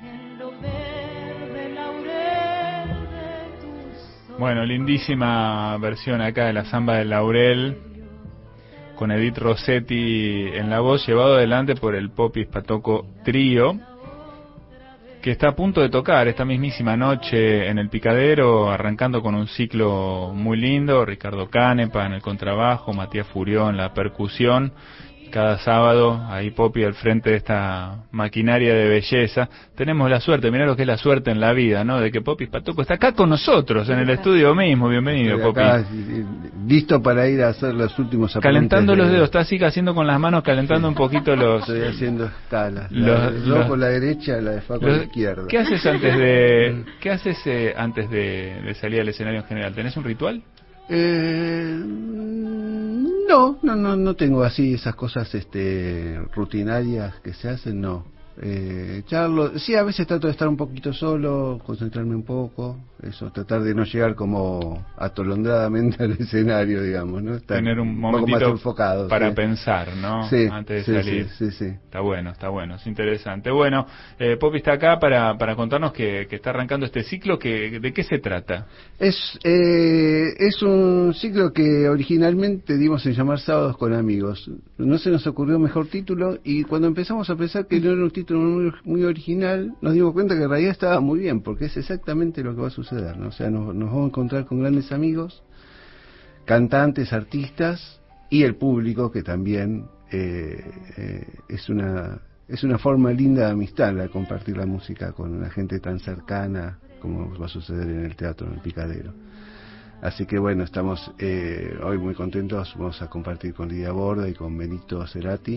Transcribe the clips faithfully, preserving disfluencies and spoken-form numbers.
Bueno, lindísima versión acá de la Samba del Laurel, con Edith Rossetti en la voz, llevado adelante por el Popis Patoco Trío, que está a punto de tocar esta mismísima noche en el Picadero, arrancando con un ciclo muy lindo. Ricardo Canepa en el contrabajo, Matías Furió en la percusión. Cada sábado, ahí Popi al frente de esta maquinaria de belleza. Tenemos la suerte, mirá lo que es la suerte en la vida, ¿no? De que Popi Patoco está acá con nosotros, en el estudio mismo. Bienvenido, Popi. Acá, listo para ir a hacer los últimos apuntes. Calentando los dedos, está así haciendo con las manos, calentando un poquito los... Estoy haciendo escalas. Los, la de con la derecha, la de Fa con la izquierda. ¿Qué haces antes de qué haces eh, antes de, de salir al escenario en general? ¿Tenés un ritual? Eh, no, no, no, no tengo así esas cosas este, rutinarias que se hacen, no. Eh, charlo, sí, a veces trato de estar un poquito solo, concentrarme un poco, eso, tratar de no llegar como atolondradamente al escenario, digamos, ¿no? Estar tener un momentito un poco más enfocado, para sí. pensar, ¿no? Sí, antes sí, de salir. Sí, sí, sí. Está bueno, está bueno, es interesante. Bueno, eh, Popi está acá para para contarnos que, que está arrancando este ciclo. Que ¿de qué se trata? Es eh, es un ciclo que originalmente dimos en llamar Sábados con Amigos. No se nos ocurrió mejor título, y cuando empezamos a pensar que no era un título muy, muy original, nos dimos cuenta que en realidad estaba muy bien, porque es exactamente lo que va a suceder, ¿no? O sea, nos, nos vamos a encontrar con grandes amigos, cantantes, artistas, y el público, que también eh, eh, es una es una forma linda de amistad, la de compartir la música con una gente tan cercana como va a suceder en el teatro, en el Picadero. Así que bueno, estamos eh, hoy muy contentos. Vamos a compartir con Lidia Borda y con Benito Cerati.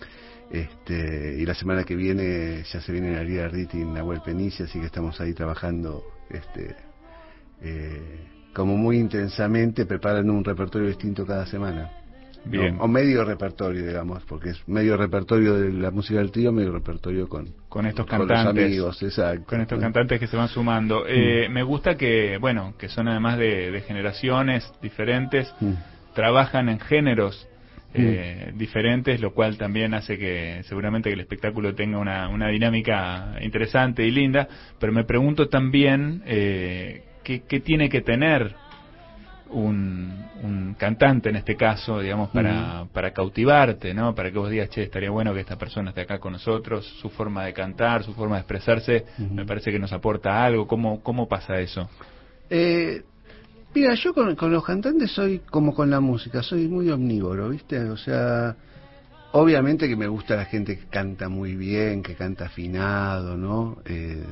Este, y la semana que viene ya se viene Ariel Arditi y Nahuel Penici, así que estamos ahí trabajando este, eh, como muy intensamente, preparando un repertorio distinto cada semana. Bien. O, o medio repertorio, digamos, porque es medio repertorio de la música del trío, medio repertorio con, con estos con cantantes, los amigos, exacto. Con estos cantantes que se van sumando. Eh, mm. Me gusta que, bueno, que son además de, de generaciones diferentes, mm. trabajan en géneros Eh, mm. diferentes, lo cual también hace que seguramente que el espectáculo tenga una, una dinámica interesante y linda. Pero me pregunto también eh, ¿qué, qué tiene que tener un, un cantante en este caso, digamos, para, mm. para cautivarte, ¿no? Para que vos digas, che, estaría bueno que esta persona esté acá con nosotros. Su forma de cantar, su forma de expresarse, mm. me parece que nos aporta algo. ¿Cómo, cómo pasa eso? Eh... Mira, yo con, con los cantantes soy como con la música, soy muy omnívoro, ¿viste? O sea, obviamente que me gusta la gente que canta muy bien, que canta afinado, ¿no? Eh,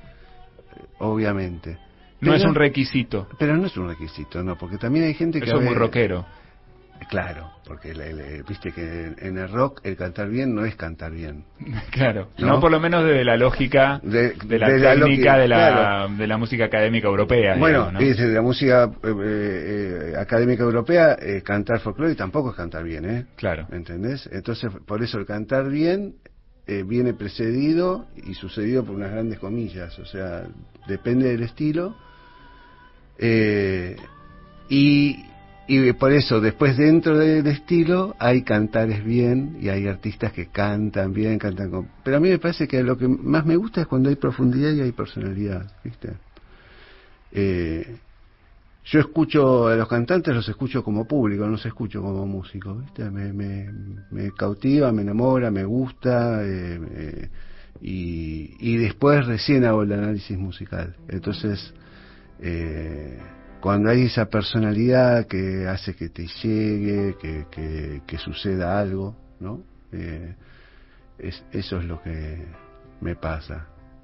obviamente. No pero, es un requisito. Pero no es un requisito, no, porque también hay gente que... Eso es muy rockero. Claro, porque le, le, viste que en el rock el cantar bien no es cantar bien. Claro, no, no por lo menos desde la lógica de, de la de técnica la, de, la, claro. de la música académica europea. Bueno, digamos, ¿no? Desde la música eh, eh, académica europea, eh, cantar folclore tampoco es cantar bien, ¿eh? Claro. ¿Entendés? Entonces, por eso el cantar bien eh, viene precedido y sucedido por unas grandes comillas, o sea, depende del estilo. Eh, y... Y por eso, después dentro del estilo, hay cantares bien y hay artistas que cantan bien, cantan con... Pero a mí me parece que lo que más me gusta es cuando hay profundidad y hay personalidad, ¿viste? Eh, yo escucho a los cantantes, los escucho como público, no los escucho como músico, ¿viste? Me, me, me cautiva, me enamora, me gusta, eh, eh, y, y después recién hago el análisis musical. Entonces... Eh, cuando hay esa personalidad que hace que te llegue, que, que, que suceda algo, ¿no? Eh, es, eso es lo que me pasa.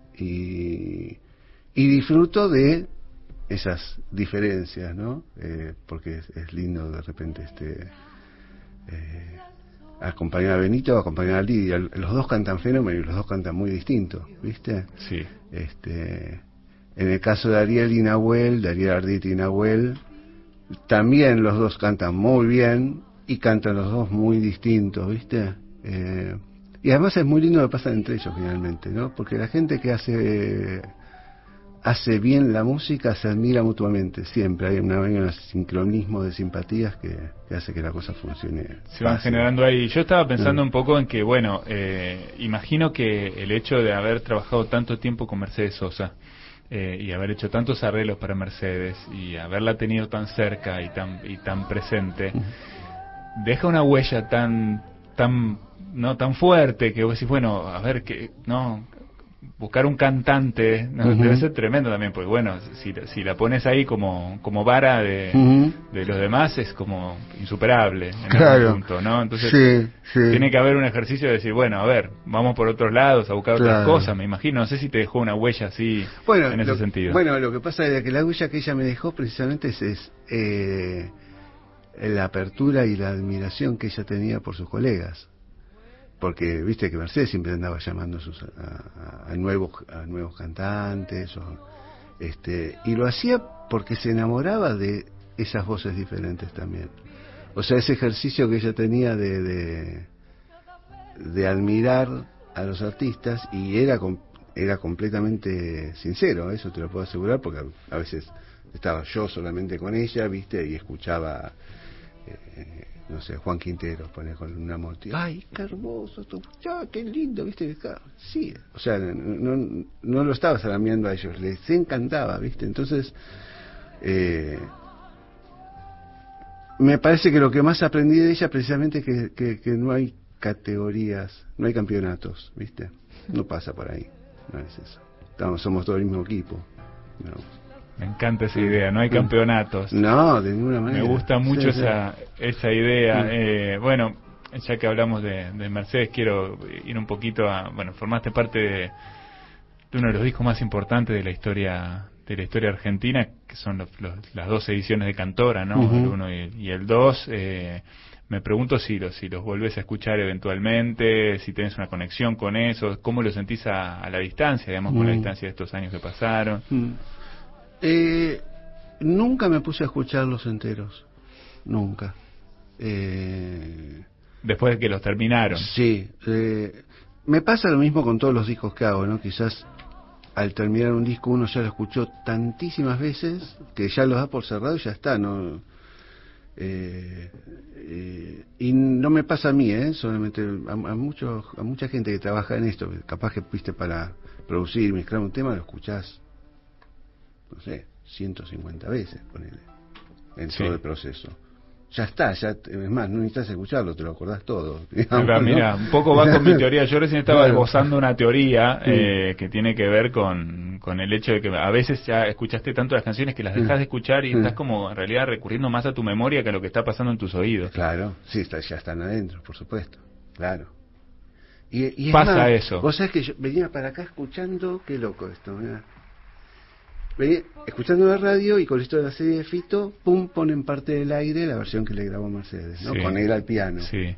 Y, y disfruto de esas diferencias, ¿no? Eh, porque es, es lindo de repente este eh, acompañar a Benito, acompañar a Lidia. Los dos cantan fenómeno y los dos cantan muy distintos, ¿viste? Sí. Este... En el caso de Ariel y Nahuel, de Ariel Arditi y Nahuel, también los dos cantan muy bien y cantan los dos muy distintos, ¿viste? Eh, y además es muy lindo lo que pasa entre ellos finalmente, ¿no? Porque la gente que hace hace bien la música se admira mutuamente, siempre hay, una, hay un sincronismo de simpatías que, que hace que la cosa funcione. Se van fácil. generando ahí. Yo estaba pensando Mm. un poco en que, bueno, eh, imagino que el hecho de haber trabajado tanto tiempo con Mercedes Sosa eh, y haber hecho tantos arreglos para Mercedes y haberla tenido tan cerca y tan y tan presente, mm. deja una huella tan tan no tan fuerte que vos decís, bueno, a ver, que no... buscar un cantante ¿no? uh-huh. debe ser tremendo también, porque bueno, si, si la pones ahí como como vara de, uh-huh. de los demás es como insuperable en claro. algún punto, ¿no? Entonces sí, sí. tiene que haber un ejercicio de decir, bueno, a ver, vamos por otros lados a buscar claro. otras cosas, me imagino, no sé si te dejó una huella así bueno, en ese lo, sentido. Bueno, lo que pasa es que la huella que ella me dejó precisamente es, es eh, la apertura y la admiración que ella tenía por sus colegas. Porque viste que Mercedes siempre andaba llamando a, sus, a, a nuevos a nuevos cantantes o, este y lo hacía porque se enamoraba de esas voces diferentes también. O sea, ese ejercicio que ella tenía de de, de admirar a los artistas, y era era completamente sincero, eso te lo puedo asegurar, porque a, a veces estaba yo solamente con ella, viste, y escuchaba eh, no sé, Juan Quintero pone con una moto, ay, qué hermoso, ya, qué lindo, viste, sí, o sea, no, no, no lo estaba salameando a ellos, les encantaba, viste, entonces eh, me parece que lo que más aprendí de ella precisamente es que, que, que no hay categorías, no hay campeonatos, viste, no pasa por ahí, no es eso, estamos, somos todo el mismo equipo, no. Me encanta esa idea, no hay campeonatos. No, de ninguna manera. Me gusta mucho sí, esa sí. esa idea. Sí. Eh, bueno, ya que hablamos de, de Mercedes, quiero ir un poquito a... Bueno, formaste parte de, de uno de los discos más importantes de la historia de la historia argentina, que son los, los, las dos ediciones de Cantora, ¿no? Uh-huh. El uno y, y el dos. Eh, me pregunto si los, si los volvés a escuchar eventualmente, si tenés una conexión con eso, cómo lo sentís a, a la distancia, digamos, uh-huh. con la distancia de estos años que pasaron. Uh-huh. Eh, nunca me puse a escucharlos enteros, nunca. Eh, Después de que los terminaron. Sí, eh, me pasa lo mismo con todos los discos que hago, ¿no? Quizás al terminar un disco uno ya lo escuchó tantísimas veces que ya lo da por cerrado y ya está, ¿no? Eh, eh, y no me pasa a mí, ¿eh? Solamente a, a, muchos, a mucha gente que trabaja en esto, capaz que viste para producir, mezclar un tema, lo escuchás no sé, ciento cincuenta veces, ponele, en sí. todo el proceso. Ya está, ya es más, no necesitas escucharlo, te lo acordás todo. Digamos, mira, mira, ¿no? un poco va con mi teoría. Yo recién estaba esbozando una teoría eh, que tiene que ver con, con el hecho de que a veces ya escuchaste tanto las canciones que las dejas de escuchar y estás como en realidad recurriendo más a tu memoria que a lo que está pasando en tus oídos. Claro, sí, está, ya están adentro, por supuesto, claro. Y, y pasa más, eso. Vos sabés que yo venía para acá escuchando, qué loco esto, mirá. Venía escuchando la radio y con esto de la serie de Fito, pum, ponen parte del aire la versión que le grabó Mercedes, ¿no? Sí. Con él al piano. Sí.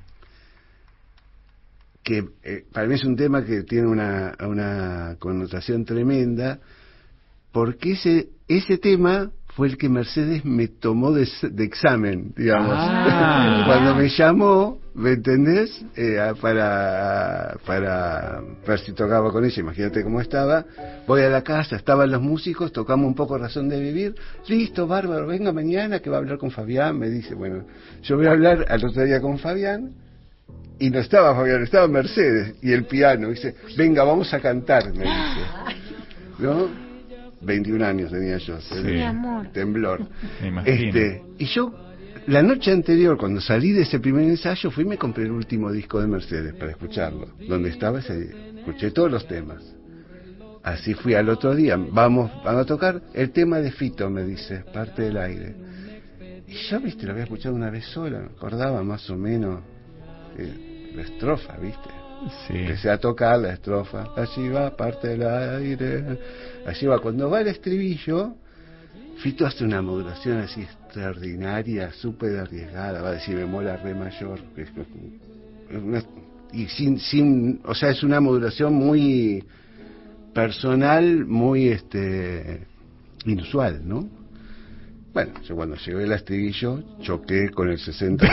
Que eh, para mí es un tema que tiene una, una connotación tremenda, porque ese, ese tema fue el que Mercedes me tomó de, de examen, digamos. Ah. Cuando me llamó, ¿me entendés? Eh, para, para ver si tocaba con ella, imagínate cómo estaba. Voy a la casa, estaban los músicos, tocamos un poco Razón de Vivir. Listo, bárbaro, venga mañana que va a hablar con Fabián. Me dice, bueno, yo voy a hablar al otro día con Fabián. Y no estaba Fabián, estaba Mercedes y el piano. Dice, venga, vamos a cantar, me dice. ¿No? veintiún años tenía yo, sí. amor. Temblor. Me imagino. Este, y yo, la noche anterior, cuando salí de ese primer ensayo, fui y me compré el último disco de Mercedes para escucharlo. Donde estaba ese, escuché todos los temas. Así fui al otro día, vamos, van a tocar el tema de Fito, me dice, parte del aire. Y yo, viste, lo había escuchado una vez sola, me acordaba más o menos eh, la estrofa, viste. Sí. Empecé a tocar la estrofa, allí va, parte del aire, allí va. Cuando va el estribillo, Fito hace una modulación así extraordinaria, súper arriesgada, va a decir bemol a re mayor, una, y sin, sin, o sea, es una modulación muy personal, muy este inusual, ¿no? Bueno, yo cuando llegué al estribillo choqué con el sesenta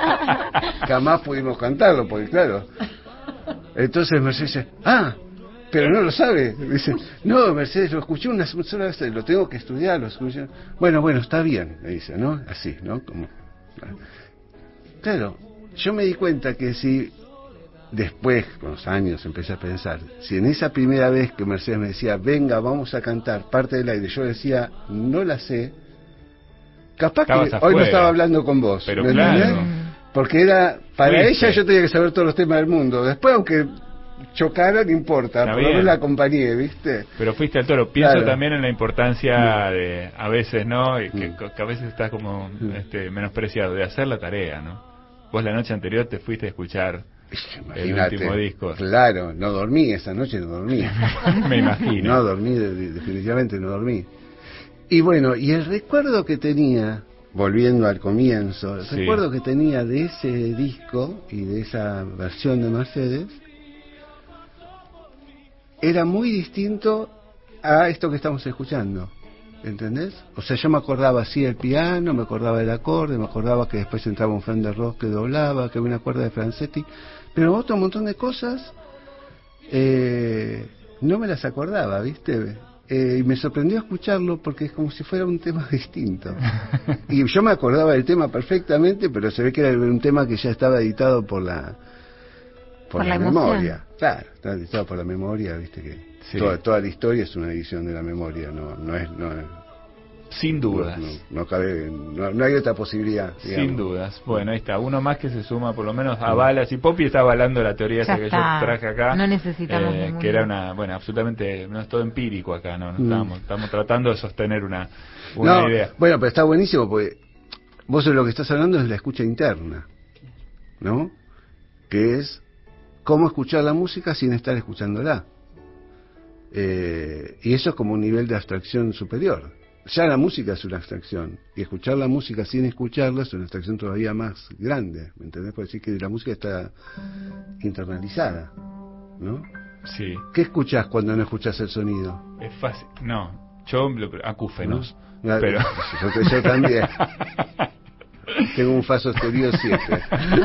jamás pudimos cantarlo, porque claro. Entonces Mercedes dice, ah, pero no lo sabe. Dice, no, Mercedes, lo escuché una sola vez, lo tengo que estudiar, lo escuché. Bueno, bueno, está bien, me dice, ¿no? Así, ¿no? Como... Claro, yo me di cuenta que si después, con los años, empecé a pensar, si en esa primera vez que Mercedes me decía, venga, vamos a cantar parte del aire, yo decía, no la sé, capaz Estabas que afuera, hoy no estaba hablando con vos, pero ¿me claro. entendés? Porque era, para Fuiste. ella yo tenía que saber todos los temas del mundo, después aunque chocara, no importa, Está por bien. lo menos la acompañé, ¿viste? Pero fuiste al toro. Pienso claro. también en la importancia mm. de, a veces, ¿no? Y que, mm. que a veces estás como mm. este, menospreciado, de hacer la tarea, ¿no? Vos la noche anterior te fuiste a escuchar Imagínate, el último disco. Claro, no dormí, esa noche no dormí. Me imagino. No dormí, definitivamente no dormí. Y bueno, y el recuerdo que tenía, volviendo al comienzo, el sí. recuerdo que tenía de ese disco y de esa versión de Mercedes, era muy distinto a esto que estamos escuchando, ¿entendés? O sea, yo me acordaba así del piano, me acordaba del acorde, me acordaba que después entraba un Fender Rhodes que doblaba, que había una cuerda de Francetti, pero otro montón de cosas eh, no me las acordaba, ¿viste? Eh, y me sorprendió escucharlo porque es como si fuera un tema distinto. Y yo me acordaba del tema perfectamente, pero se ve que era un tema que ya estaba editado por la... Por, por la, la memoria, claro, está editado por la memoria, viste que sí. toda, toda la historia es una edición de la memoria, no, no es, no es, sin dudas, no, no, no cabe, no, no hay otra posibilidad, digamos. Sin dudas. Bueno, ahí está, uno más que se suma, por lo menos avala, si Poppy está avalando la teoría esa que está. yo traje acá, no necesitamos eh, que era una, bueno, absolutamente, no es todo empírico acá, no, no mm. estamos, estamos tratando de sostener una, una no, idea. Bueno, pero está buenísimo porque vos de lo que estás hablando es de la escucha interna, ¿no? Que es cómo escuchar la música sin estar escuchándola. Eh, y eso es como un nivel de abstracción superior. Ya la música es una abstracción, y escuchar la música sin escucharla es una abstracción todavía más grande, ¿me entendés? Por decir que la música está internalizada, ¿no? Sí. ¿Qué escuchás cuando no escuchás el sonido? Es fácil, no, yo acúfenos, ¿no? Pero... Yo, yo también. Tengo un Fa sostenido siete.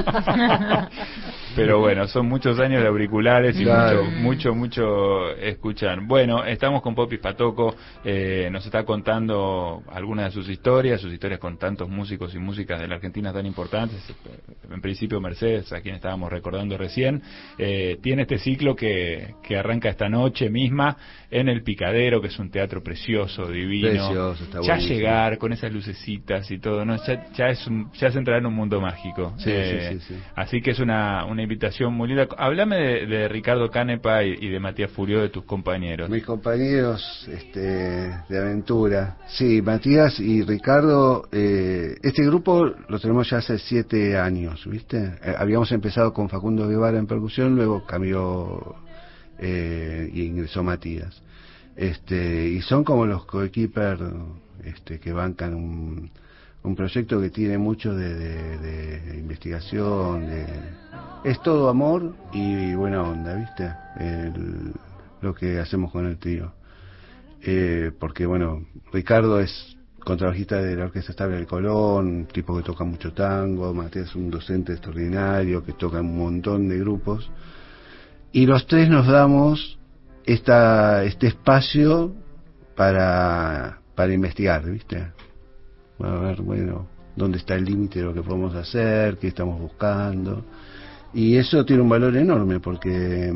Pero bueno, son muchos años de auriculares y claro. mucho, mucho, mucho escuchar. Bueno, estamos con Poppy Spatoco, eh, nos está contando algunas de sus historias, sus historias con tantos músicos y músicas de la Argentina tan importantes. En principio Mercedes, a quien estábamos recordando recién, eh, tiene este ciclo que, que arranca esta noche misma en el Picadero, que es un teatro precioso, divino. Precioso, está ya buenísimo. Llegar con esas lucecitas y todo, ¿no? Ya, ya es un, ya se entra en un mundo mágico. Sí, eh, sí, sí, sí. Así que es una, una invitación muy linda. Háblame de, de Ricardo Canepa y, y de Matías Furió, de tus compañeros. Mis compañeros este, de aventura. Sí, Matías y Ricardo, eh, este grupo lo tenemos ya hace siete años, ¿viste? Eh, habíamos empezado con Facundo Guevara en percusión, luego cambió eh, y ingresó Matías. Este, y son como los coequiper este, que bancan un, un proyecto que tiene mucho de, de, de investigación, de, es todo amor y buena onda, ¿viste? El, lo que hacemos con el trío. Eh, porque, bueno, Ricardo es contrabajista de la Orquesta Estable del Colón, un tipo que toca mucho tango, Matías es un docente extraordinario que toca un montón de grupos, y los tres nos damos esta este espacio para, para investigar, ¿viste? A ver, bueno, dónde está el límite de lo que podemos hacer, qué estamos buscando. Y eso tiene un valor enorme porque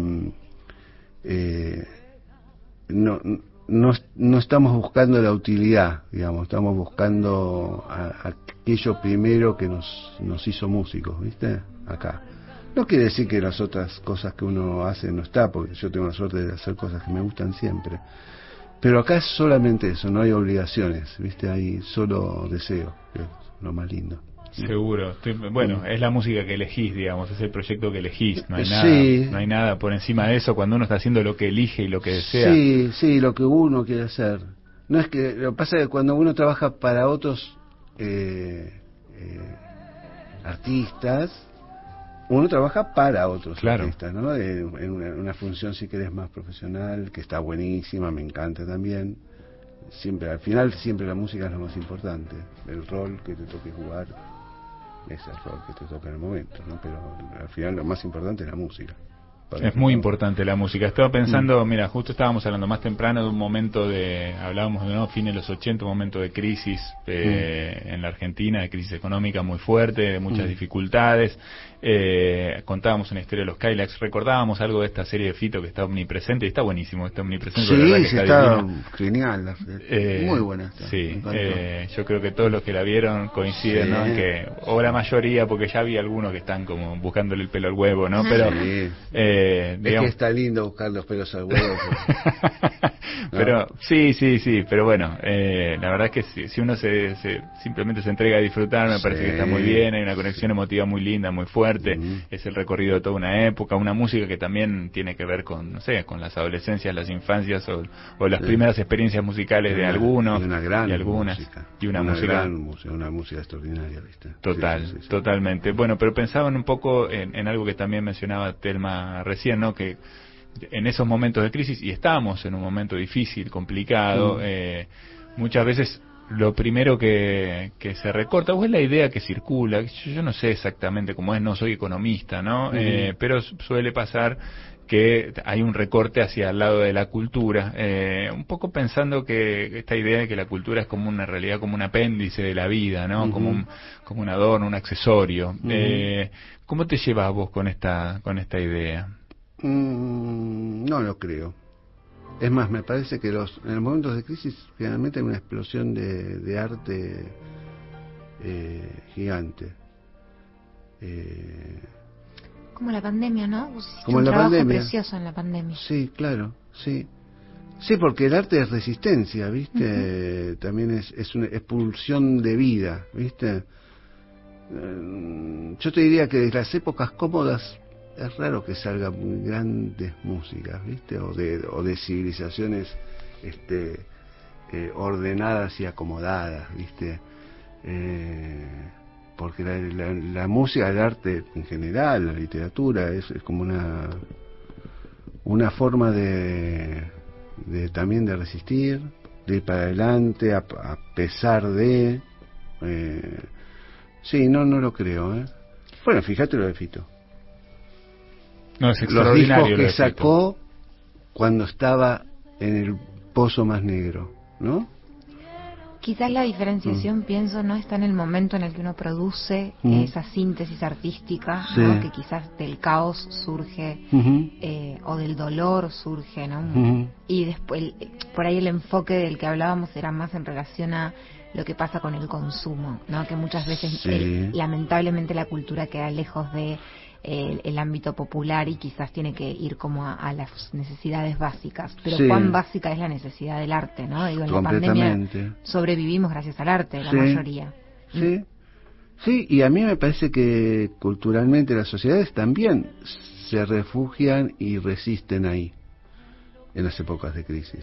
eh, no, no, no estamos buscando la utilidad, digamos, estamos buscando a, a aquello primero que nos, nos hizo músicos, ¿viste? Acá. No quiere decir que las otras cosas que uno hace no está, porque yo tengo la suerte de hacer cosas que me gustan siempre. Pero acá es solamente eso, no hay obligaciones, ¿viste? Hay solo deseo, que es lo más lindo. Seguro. Estoy, bueno, es la música que elegís, digamos, es el proyecto que elegís. No hay sí. nada, no hay nada por encima de eso cuando uno está haciendo lo que elige y lo que desea. Sí, sí, lo que uno quiere hacer. No es que, lo que pasa es que cuando uno trabaja para otros eh, eh, artistas, uno trabaja para otros claro. artistas, ¿no? En una, una función, si querés, más profesional, que está buenísima, me encanta también. Siempre, al final, siempre la música es lo más importante. El rol que te toque jugar es el rol que te toca en el momento, ¿no? Pero al final lo más importante es la música. Es muy importante la música. Estaba pensando, mm. mira, justo estábamos hablando más temprano de un momento de, hablábamos de, ¿no?, fines de los ochenta, un momento de crisis eh, mm. en la Argentina, de crisis económica muy fuerte, de muchas mm. dificultades. Eh, contábamos una historia de los Cadillacs, recordábamos algo de esta serie de Fito que está omnipresente, y está buenísimo, está omnipresente. Sí, la verdad que sí, está, está genial. Eh, muy buena está. Sí, eh, yo creo que todos los que la vieron coinciden, sí. ¿no?, en que, o la mayoría, porque ya había algunos que están como buscándole el pelo al huevo, ¿no? Pero sí. eh, digamos, es que está lindo buscar los pelos al huevo. Pero ¿no? sí, sí, sí, pero bueno, eh, la verdad es que si, si uno se, se simplemente se entrega a disfrutar, me sí. parece que está muy bien, hay una conexión emotiva muy linda, muy fuerte, mm. es el recorrido de toda una época, una música que también tiene que ver con, no sé, con las adolescencias, las infancias o, o las sí. primeras experiencias musicales de algunos y una gran y algunas música, y una, una música gran música, una música extraordinaria, ¿viste? Total, sí, sí, sí, totalmente. Bueno, pero pensaban un poco en, en algo que también mencionaba Telma recién, ¿no?, que en esos momentos de crisis, y estábamos en un momento difícil, complicado, mm. eh, muchas veces lo primero que, que se recorta, o es la idea que circula, yo, yo no sé exactamente cómo es, no soy economista, ¿no? Mm. Eh, pero suele pasar que hay un recorte hacia el lado de la cultura, eh, un poco pensando que esta idea de que la cultura es como una realidad, como un apéndice de la vida, ¿no? Uh-huh. como un, como un adorno, un accesorio. Uh-huh. eh, ¿Cómo te llevas vos con esta, con esta idea? Mm, no lo creo. Es más, me parece que los en los momentos de crisis generalmente hay una explosión de, de arte eh, gigante. Eh, Como la pandemia, ¿no? Vos hiciste como un la trabajo pandemia. precioso en la pandemia. Sí, claro, sí. Sí, porque el arte es resistencia, ¿viste? Uh-huh. También es, es una expulsión de vida, ¿viste? Eh, yo te diría que de las épocas cómodas es raro que salgan grandes músicas, ¿viste? O de, o de civilizaciones este, eh, ordenadas y acomodadas, ¿viste? Eh, porque la, la, la música, el arte en general, la literatura, es, es como una una forma de, de también de resistir, de ir para adelante, a, a pesar de... Eh, sí, no, no lo creo, ¿eh? Bueno, fíjate lo de Fito. No, es los discos que lo sacó cuando estaba en el pozo más negro, ¿no? Quizás la diferenciación, mm. pienso, no está en el momento en el que uno produce mm. esa síntesis artística, sí. ¿no?, que quizás del caos surge, uh-huh. eh, o del dolor surge, ¿no? Uh-huh. Y después, por ahí el enfoque del que hablábamos era más en relación a lo que pasa con el consumo, ¿no? Que muchas veces, sí. el, lamentablemente, la cultura queda lejos de El, el ámbito popular y quizás tiene que ir como a, a las necesidades básicas, pero sí. cuán básica es la necesidad del arte, ¿no? Digo, en la pandemia sobrevivimos gracias al arte, la sí. mayoría. Sí, mm. sí, y a mí me parece que culturalmente las sociedades también se refugian y resisten ahí, en las épocas de crisis.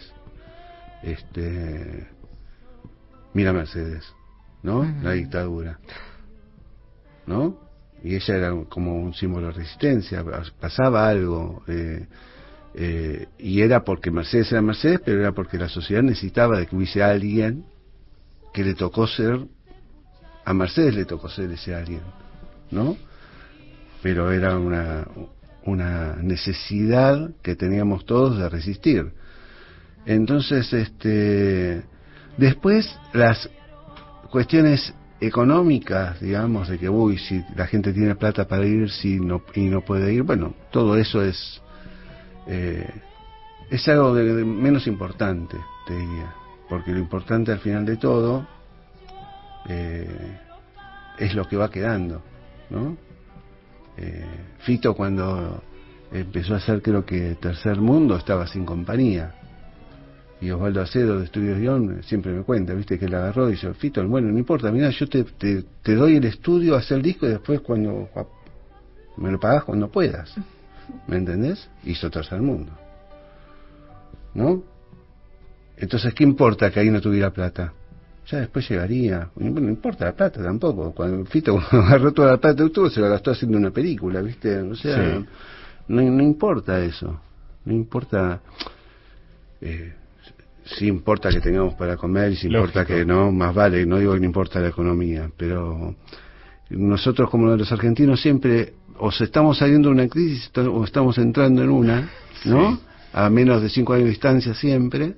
Este, mira Mercedes, ¿no? Uh-huh. La dictadura, ¿no? Y ella era como un símbolo de resistencia, pasaba algo, eh, eh, y era porque Mercedes era Mercedes, pero era porque la sociedad necesitaba de que hubiese alguien que le tocó ser, a Mercedes le tocó ser ese alguien, ¿no? Pero era una, una necesidad que teníamos todos de resistir. Entonces, este, después las cuestiones económicas, digamos, de que uy, si la gente tiene plata para ir si no, y no puede ir, bueno, todo eso es eh, es algo de, de menos importante, te diría, porque lo importante al final de todo eh, es lo que va quedando, ¿no? Eh, Fito cuando empezó a hacer, creo que Tercer Mundo, estaba sin compañía. Y Osvaldo Acedo de Estudios Guión siempre me cuenta, viste, que le agarró y dice, Fito, bueno, no importa, mira, yo te, te, te doy el estudio a hacer el disco y después cuando me lo pagás cuando puedas, ¿me entendés? Hizo Tercer Mundo, ¿no? Entonces, ¿qué importa que ahí no tuviera plata? Ya después llegaría, no, no importa la plata tampoco, cuando Fito cuando agarró toda la plata que tuvo se la gastó haciendo una película, viste, o sea, sí. no, no importa eso, no importa... Eh, sí importa que tengamos para comer y sí importa que no, más vale, no digo que no importa la economía, pero nosotros como los argentinos siempre o se estamos saliendo de una crisis o estamos entrando en una, ¿no? Sí. A menos de cinco años de distancia siempre.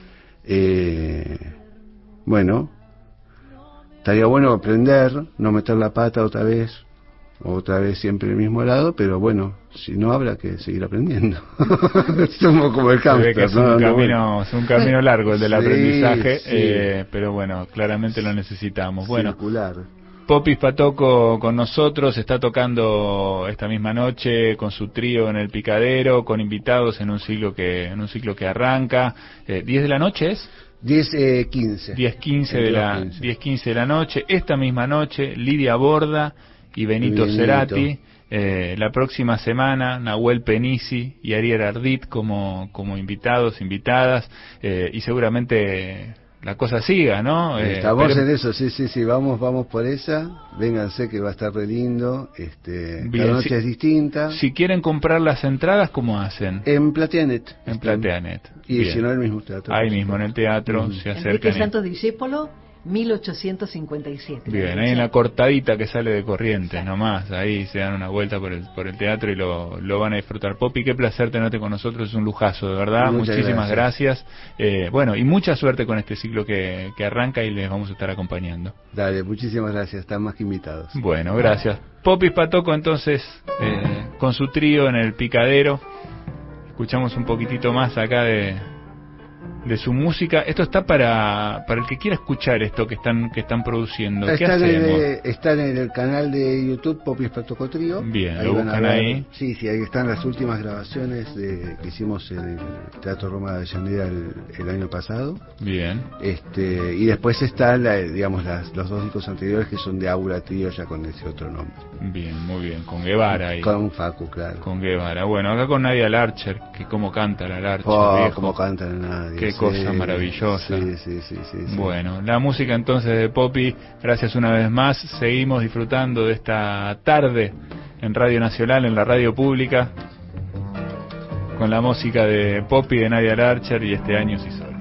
Eh, bueno, estaría bueno aprender, no meter la pata otra vez, otra vez siempre en el mismo lado, pero bueno, si no habrá que seguir aprendiendo. Somos como el hámster, que es, ¿no? un no, camino, bueno. es un camino largo el del sí, aprendizaje, sí. Eh, pero bueno, claramente lo necesitamos. Bueno, circular. Popis Patoco con nosotros, está tocando esta misma noche con su trío en el Picadero, con invitados en un ciclo que en un ciclo que arranca. Eh, ¿diez de la noche es? diez quince. diez quince de la diez quince de la noche. Esta misma noche Lidia Borda y Benito, Benito. Cerati. Eh, la próxima semana Nahuel Penisi y Ariel Ardit como como invitados, invitadas, eh, y seguramente la cosa siga, ¿no? Eh, Estamos pero... en eso, sí, sí, sí, vamos, vamos por esa, vénganse que va a estar re lindo, este, bien, cada noche si, es distinta. Si quieren comprar las entradas, ¿cómo hacen? En Plateanet. En Plateanet. Y bien. Si no, en el mismo teatro. Ahí mismo, en el teatro, mm. se acercan. Enrique Santos Discépolo, mil ochocientos cincuenta y siete. Bien, ahí en la cortadita que sale de Corrientes, sí. Nomás, ahí se dan una vuelta por el por el teatro y lo, lo van a disfrutar. Popi, qué placer tenerte con nosotros, es un lujazo, de verdad. Muchas Muchísimas gracias. gracias. Eh, bueno, y mucha suerte con este ciclo que, que arranca y les vamos a estar acompañando. Dale, muchísimas gracias, están más que invitados. Bueno, gracias. Popis Patoco, entonces, eh, con su trío en el Picadero. Escuchamos un poquitito más acá de... de su música. Esto está para para el que quiera escuchar esto que están que están produciendo. ¿Qué están hacemos? En el, están en el canal de YouTube Popis Patoco Trío. Bien, ahí lo buscan ahí. Sí, sí, ahí están las últimas grabaciones de, que hicimos en el Teatro Roma de Avellaneda el, el año pasado. Bien. Este y después están la, digamos las, los dos discos anteriores que son de Aura Trío ya con ese otro nombre. Bien, muy bien, con Guevara ahí. Con Facu, claro. Con Guevara. Bueno, acá con Nadia Larcher, que cómo canta la Larcher, oh, viejo. Cómo canta la Nadia. Qué sí, cosa maravillosa. Sí, sí, sí, sí, sí. Bueno, la música entonces de Popi, gracias una vez más. Seguimos disfrutando de esta tarde en Radio Nacional, en la radio pública, con la música de Popi, de Nadia Larcher y Este Año Sí Solo.